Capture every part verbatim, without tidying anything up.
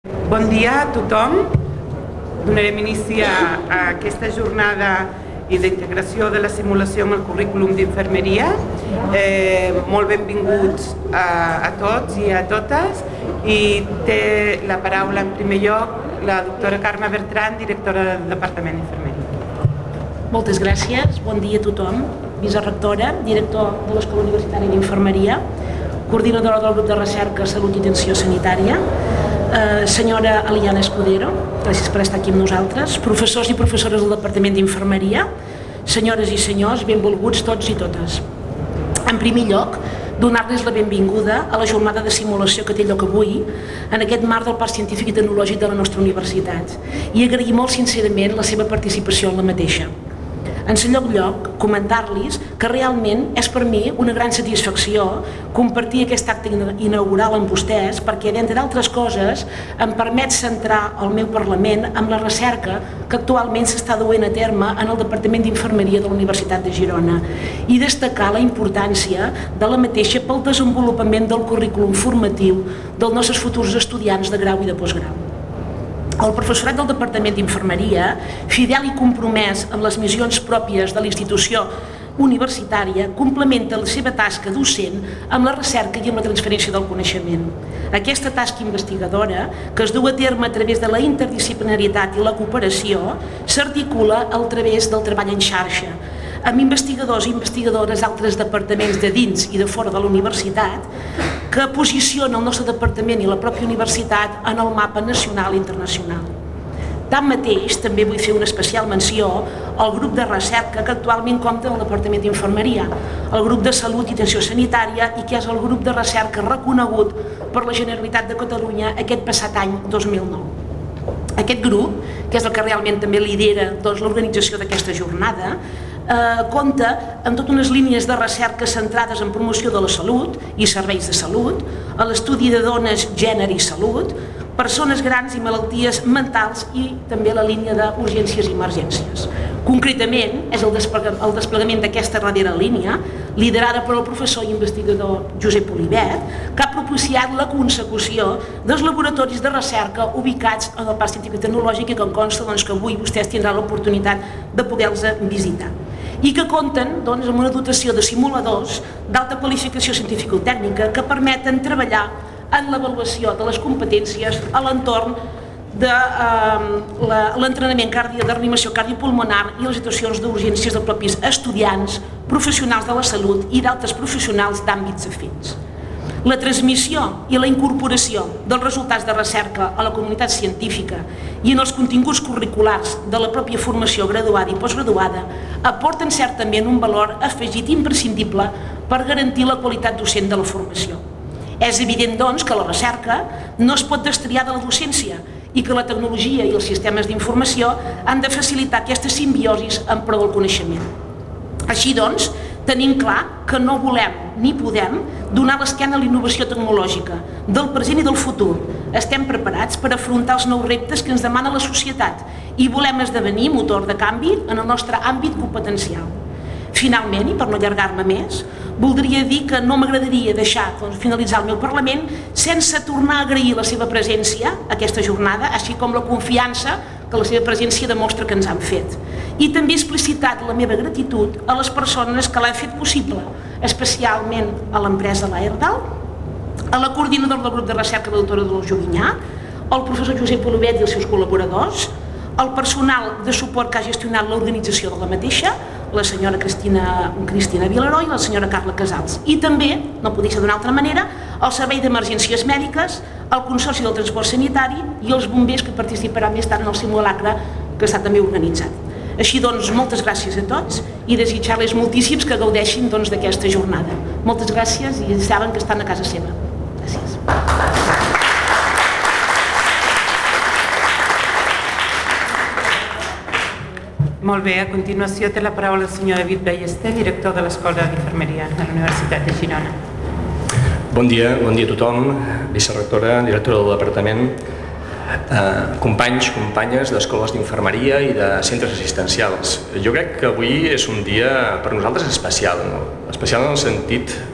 Bon dia a tothom. Donarem inici a, a aquesta jornada i d'integració de la simulació en el currículum d'infermeria. Eh, molt benvinguts a, a tots i a totes. I té la paraula en primer lloc la doctora Carme Bertran, directora del Departament d'Infermeria. Moltes gràcies. Bon dia a tothom. Vicerectora, director de l'Escola Universitària d'Infermeria, coordinadora del grup de recerca Salut i Atenció Sanitària, eh, senyora Eliana Escudero, gràcies per estar aquí amb nosaltres, professors i professores del Departament d'Infermeria, senyores i senyors, benvolguts tots i totes. En primer lloc, donar-los la benvinguda a la jornada de simulació que té lloc avui en aquest marc del Parc Científic i Tecnològic de la nostra universitat i agrair molt sincerament la seva participació en la mateixa. En segon lloc, comentar-los que realment és per mi una gran satisfacció compartir aquest acte inaugural amb vostès perquè, d'entre d'altres coses, em permet centrar el meu Parlament amb la recerca que actualment s'està duent a terme en el Departament d'Infermeria de la Universitat de Girona i destacar la importància de la mateixa pel desenvolupament del currículum formatiu dels nostres futurs estudiants de grau i de postgrau. El professorat del Departament d'Infermeria, fidel i compromès amb les missions pròpies de la institució universitària, complementa la seva tasca docent amb la recerca i amb la transferència del coneixement. Aquesta tasca investigadora, que es du a terme a través de la interdisciplinarietat i la cooperació, s'articula a través del treball en xarxa, amb investigadors i investigadores d'altres departaments de dins i de fora de la universitat, que posiciona el nostre departament i la pròpia universitat en el mapa nacional i internacional. Tanmateix, també vull fer una especial menció al grup de recerca que actualment compta en el Departament d'Infermeria, el grup de Salut i Atenció Sanitària i que és el grup de recerca reconegut per la Generalitat de Catalunya aquest passat any dos mil nou. Aquest grup, que és el que realment també lidera l'organització d'aquesta jornada, Eh, compta amb totes unes línies de recerca centrades en promoció de la salut i serveis de salut, a l'estudi de dones, gènere i salut, persones grans i malalties mentals i també la línia d'urgències i emergències. Concretament, és el desplegament d'aquesta darrera línia, liderada per el professor i investigador Josep Olivet, que ha propiciat la consecució dels laboratoris de recerca ubicats en el Parc Científic i Tecnològic i que em consta doncs, que avui vostès tindran l'oportunitat de poder-los visitar i que compten doncs, amb una dotació de simuladors d'alta qualificació científico-tècnica que permeten treballar en l'avaluació de les competències a l'entorn de eh, l'entrenament cardio, de reanimació cardiopulmonar i les situacions d'urgències dels propis estudiants, professionals de la salut i d'altres professionals d'àmbits afins. La transmissió i la incorporació dels resultats de recerca a la comunitat científica i en els continguts curriculars de la pròpia formació graduada i postgraduada aporten certament un valor afegit imprescindible per garantir la qualitat docent de la formació. És evident, doncs, que la recerca no es pot destriar de la docència i que la tecnologia i els sistemes d'informació han de facilitar aquesta simbiosi en pro del coneixement. Així doncs, tenim clar que no volem ni podem donar l'esquena a la innovació tecnològica del present i del futur. Estem preparats per afrontar els nous reptes que ens demana la societat i volem esdevenir motor de canvi en el nostre àmbit competencial. Finalment, i per no allargar-me més, voldria dir que no m'agradaria deixar doncs, finalitzar el meu Parlament sense tornar a agrair la seva presència a aquesta jornada, així com la confiança que la seva presència demostra que ens han fet. I també he explicitat la meva gratitud a les persones que l'han fet possible, especialment a l'empresa l'Aerdal, a la coordinadora del grup de recerca de la doctora Dolors Joguinyà, al professor Josep Olivet i els seus col·laboradors, al personal de suport que ha gestionat l'organització de la mateixa, la senyora Cristina, Cristina Vilaró i la senyora Carla Casals. I també, no podia ser d'una altra manera, el Servei d'Emergències Mèdiques, el Consorci del Transport Sanitari i els bombers que participaran més tard en el simulacre que està també organitzat. Així doncs, moltes gràcies a tots i desitjar-les moltíssims que gaudeixin d'aquesta doncs, jornada. Moltes gràcies i saben que estan a casa seva. Gràcies. Molt bé, a continuació té la paraula el senyor David Ballester, director de l'Escola d'Infermeria de la Universitat de Girona. Bon dia, bon dia a tothom, vicerectora, directora del departament, eh, companys, companyes d'escoles d'infermeria i de centres assistencials. Jo crec que avui és un dia per nosaltres especial, no? Especial en el sentit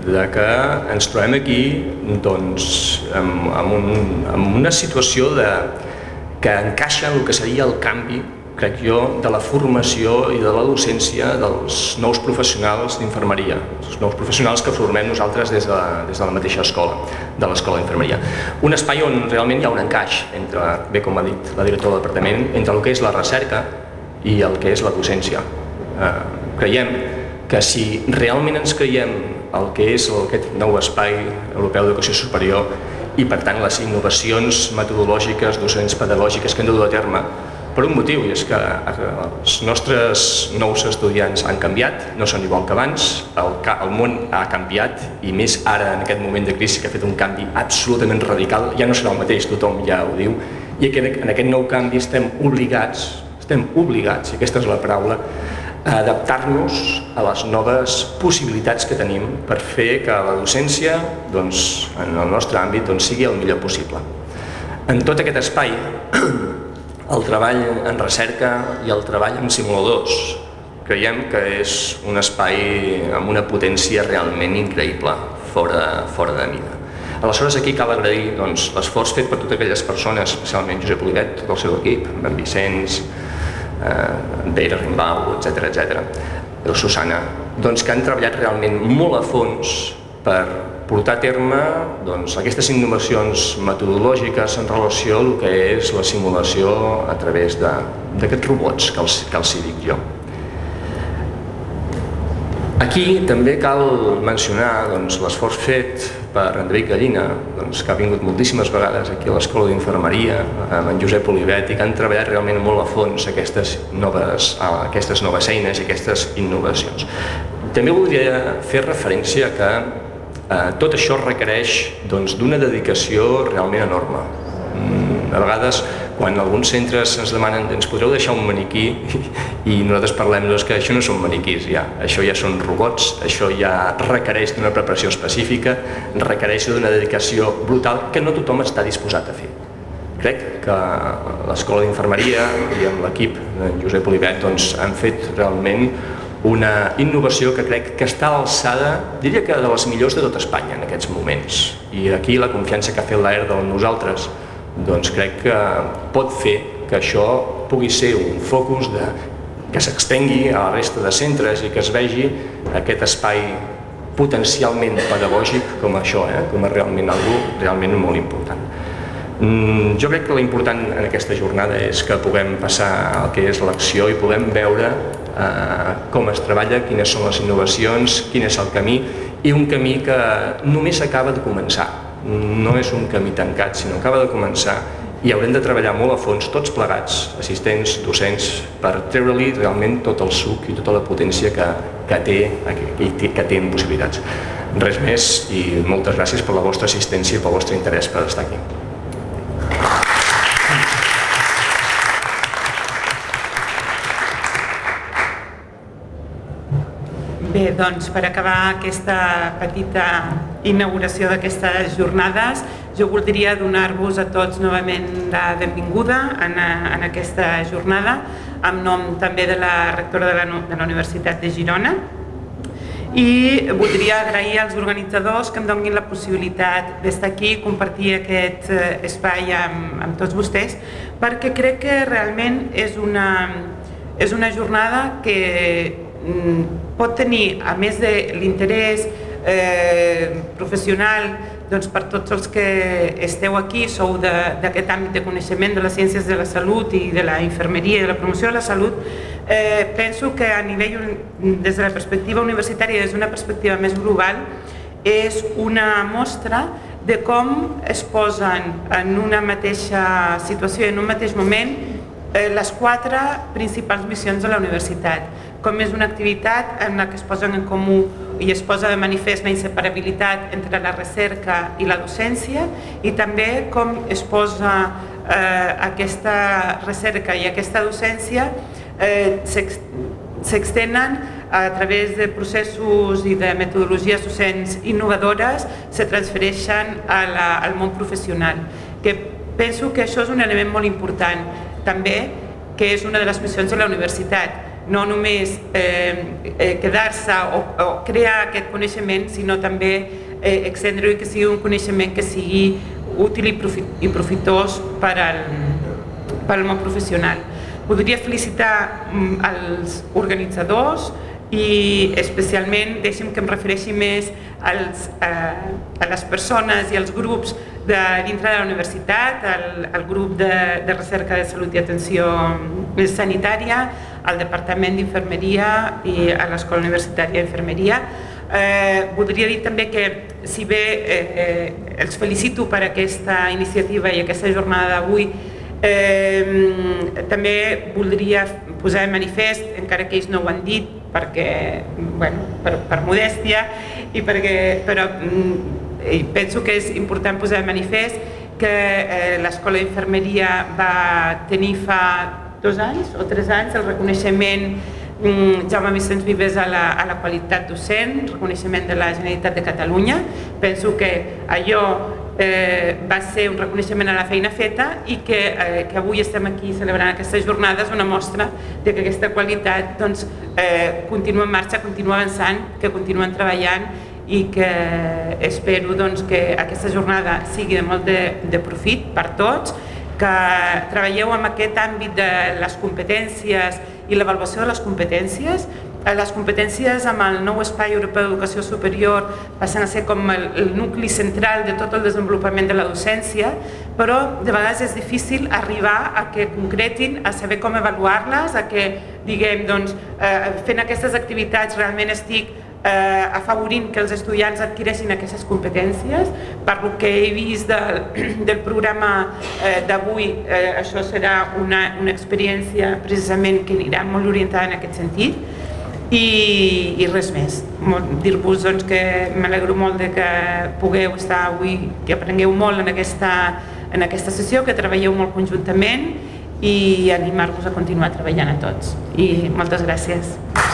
de que ens trobem aquí doncs, amb, amb, un, amb una situació de, que encaixa en el que seria el canvi, crec jo, de la formació i de la docència dels nous professionals d'infermeria, els nous professionals que formem nosaltres des de, des de la mateixa escola, de l'escola d'infermeria. Un espai on realment hi ha un encaix entre, bé com ha dit la directora del departament, entre el que és la recerca i el que és la docència. Eh, creiem que si realment ens creiem el que és aquest nou espai europeu d'educació superior i per tant les innovacions metodològiques, docents pedagògiques que hem de dur a terme per un motiu, i és que els nostres nous estudiants han canviat, no són igual que abans, el, el món ha canviat i més ara en aquest moment de crisi que ha fet un canvi absolutament radical, ja no serà el mateix, tothom ja ho diu, i en aquest nou canvi estem obligats, estem obligats, i aquesta és la paraula, a adaptar-nos a les noves possibilitats que tenim per fer que la docència, doncs, en el nostre àmbit, doncs, sigui el millor possible. En tot aquest espai, el treball en recerca i el treball amb simuladors creiem que és un espai amb una potència realment increïble, fora, fora de mida. Aleshores aquí cal agrair doncs, l'esforç fet per totes aquelles persones, especialment Josep Olivet, tot el seu equip, en Vicenç, eh, Vera Rimbau, etcètera, etcètera, o Susana, doncs, que han treballat realment molt a fons per portar a terme doncs, aquestes innovacions metodològiques en relació al que és la simulació a través d'aquests robots que els, que els hi dic jo. Aquí també cal mencionar doncs, l'esforç fet per Enric Gallina, doncs, que ha vingut moltíssimes vegades aquí a l'Escola d'Infermeria, amb en Josep Olivet, i que han treballat realment molt a fons aquestes noves, aquestes noves eines i aquestes innovacions. També voldria fer referència que eh, tot això requereix doncs, d'una dedicació realment enorme. A vegades, quan alguns centres ens demanen ens podreu deixar un maniquí i nosaltres parlem doncs, que això no són maniquís, ja. Això ja són robots, això ja requereix d'una preparació específica, requereix d'una dedicació brutal que no tothom està disposat a fer. Crec que l'Escola d'Infermeria i amb l'equip de Josep Olivet doncs, han fet realment una innovació que crec que està a l'alçada, diria que de les millors de tot Espanya en aquests moments. I aquí la confiança que ha fet l'A E R D en nosaltres doncs crec que pot fer que això pugui ser un focus de, que s'extengui a la resta de centres i que es vegi aquest espai potencialment pedagògic com això, eh? com a realment algú realment molt important. Mm, jo crec que l'important en aquesta jornada és que puguem passar al que és l'acció i puguem veure eh, com es treballa, quines són les innovacions, quin és el camí, i un camí que només acaba de començar. No és un camí tancat, sinó acaba de començar i haurem de treballar molt a fons, tots plegats, assistents, docents, per treure-li realment tot el suc i tota la potència que, que, té, que, que té en possibilitats. Res més i moltes gràcies per la vostra assistència i pel vostre interès per estar aquí. Bé, doncs per acabar aquesta petita inauguració d'aquestes jornades, jo voldria donar-vos a tots novament la benvinguda en, en aquesta jornada, en nom també de la rectora de la, de la Universitat de Girona, i voldria agrair als organitzadors que em donin la possibilitat d'estar aquí, compartir aquest espai amb, amb tots vostès, perquè crec que realment és una, és una jornada que pot tenir, a més de l'interès eh, professional doncs per tots els que esteu aquí, sou d'aquest àmbit de coneixement de les ciències de la salut i de la infermeria i de la promoció de la salut, eh, penso que a nivell, des de la perspectiva universitària, des d'una perspectiva més global, és una mostra de com es posen en una mateixa situació, en un mateix moment, eh, les quatre principals missions de la universitat. Com és una activitat en la que es posen en comú i es posa de manifest la inseparabilitat entre la recerca i la docència, i també com es posa eh, aquesta recerca i aquesta docència eh, s'extenen a través de processos i de metodologies docents innovadores, se transfereixen a la, al món professional. Que penso que això és un element molt important, també, que és una de les missions de la universitat. no només eh, eh, quedar-se o, o crear aquest coneixement, sinó també eh, extendre-ho i que sigui un coneixement que sigui útil i, profit, i profitós per al, per al món professional. Voldria felicitar els organitzadors i especialment deixi'm que em refereixi més als, eh, a les persones i als grups de dintre de la universitat, el, el grup de, de recerca de salut i atenció sanitària, al Departament d'Infermeria i a l'Escola Universitària d'Infermeria. Eh, voldria dir també que, si bé eh, eh, els felicito per aquesta iniciativa i aquesta jornada d'avui, eh, també voldria posar en manifest, encara que ells no ho han dit, perquè, bueno, per, per modèstia, i perquè, però i penso que és important posar en manifest que eh, l'Escola d'Infermeria va tenir fa dos anys o tres anys el reconeixement mm, Jaume Vicenç Vives a la, a la qualitat docent, reconeixement de la Generalitat de Catalunya. Penso que allò eh, va ser un reconeixement a la feina feta i que, eh, que avui estem aquí celebrant aquestes jornades, una mostra de que aquesta qualitat doncs, eh, continua en marxa, continua avançant, que continuen treballant i que espero doncs, que aquesta jornada sigui de molt de, de profit per tots, que treballeu en aquest àmbit de les competències i l'avaluació de les competències. Les competències amb el nou Espai Europeu d'Educació Superior passen a ser com el, el nucli central de tot el desenvolupament de la docència, però de vegades és difícil arribar a que concretin, a saber com avaluar-les, a que, diguem, doncs, eh, fent aquestes activitats realment estic Eh, afavorint que els estudiants adquireixin aquestes competències. Per lo que he vist del, del programa eh, d'avui, eh, això serà una, una experiència precisament que anirà molt orientada en aquest sentit i, i res més. Dir-vos doncs, que m'alegro molt de que pugueu estar avui, que aprengueu molt en aquesta, en aquesta sessió, que treballeu molt conjuntament i animar-vos a continuar treballant a tots. I moltes gràcies.